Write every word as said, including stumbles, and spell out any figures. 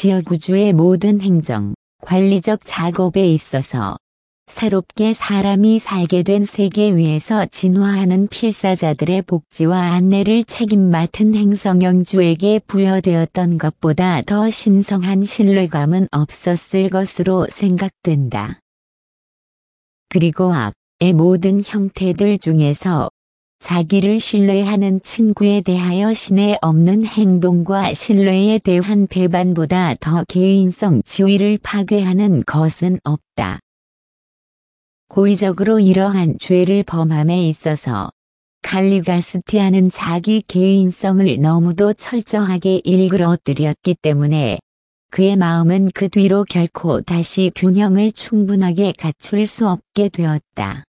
지역구조의 모든 행정, 관리적 작업에 있어서 새롭게 사람이 살게 된 세계 위에서 진화하는 필사자들의 복지와 안내를 책임맡은 행성영주에게 부여되었던 것보다 더 신성한 신뢰감은 없었을 것으로 생각된다. 그리고 악의 모든 형태들 중에서 자기를 신뢰하는 친구에 대하여 신의 없는 행동과 신뢰에 대한 배반보다 더 개인성 지위를 파괴하는 것은 없다. 고의적으로 이러한 죄를 범함에 있어서 칼리가스티아는 자기 개인성을 너무도 철저하게 일그러뜨렸기 때문에 그의 마음은 그 뒤로 결코 다시 균형을 충분하게 갖출 수 없게 되었다.